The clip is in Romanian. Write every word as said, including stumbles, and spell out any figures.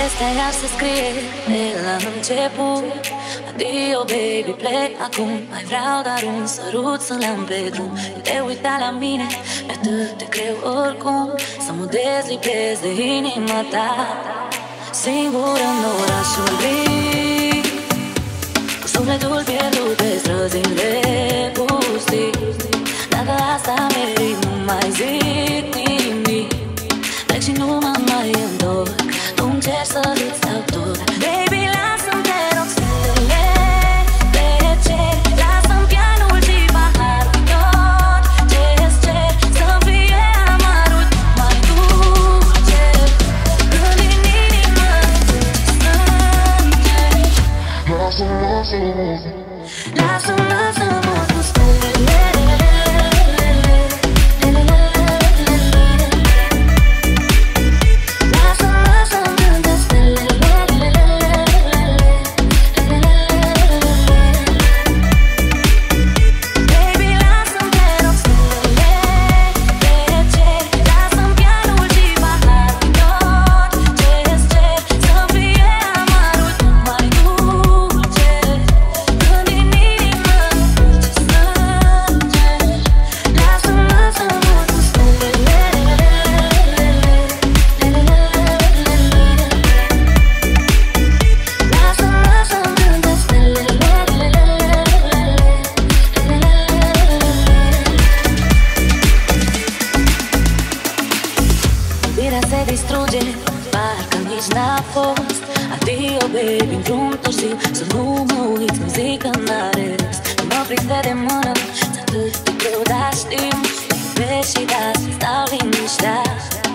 Povestea iar se scrie de la început. Adio, baby, plec acum. Mai vreau doar un sărut să-l am pe drum. Te uita la mine, mi-e atât de greu oricum să mă dezlipez de inima ta. Singur în orașul gri, cu sufletul pierdut pe străzile pustii. Dacă asta merit, nu mai zic nimic. Plec și nu mă mai întorc. Nu-mi cer să-ți dau tot. Baby, lasă-mi, te rog, stelele pe cer. Lasă-mi pianul și paharul. Tot ce-ți cer, să-mi fie amarul mai dulce. Când din inimă strânge. Lasă-mi, lasă-mi, lasă-mi, lasă-mi cu stelele. Se distruge, parcă nici n-a fost. Adio, baby, într-un târziu, să nu mă uiți, muzică n-are rost. Nu mă prinde de mână, ți-atât de greu, dar știu. Vezi și da, stau liniștea.